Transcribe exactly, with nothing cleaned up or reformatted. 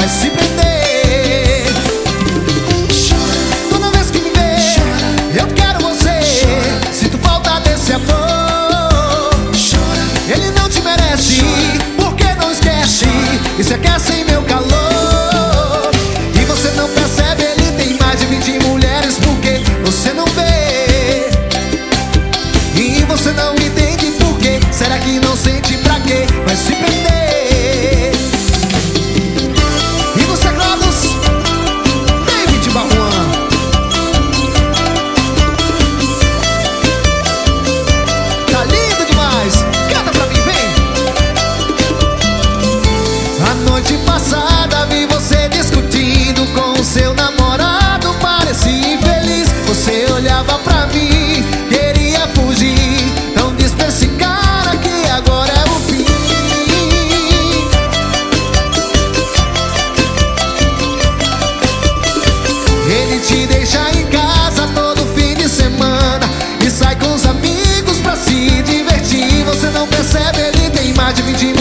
vai se prender. Toda vez que me vê, eu quero você. Sinto falta desse amor. Ele não te merece, porque não esquece e se aquece em meu calor. E você não percebe, ele tem mais de vinte mulheres, porque você não vê. E você não entende por quê. Será que não sente pra quê? Vai se prender. E você, Carlos David Barruan. Tá lindo demais. Canta pra mim, vem. A noite passada vi você discutindo com o seu namorado. Parecia infeliz. Você olhava pra mim, queria fugir. Não diz pra esse cara que agora é o fim. Ele te deixa em casa todo fim de semana e sai com os amigos pra se divertir. Você não percebe, ele tem mais de vinte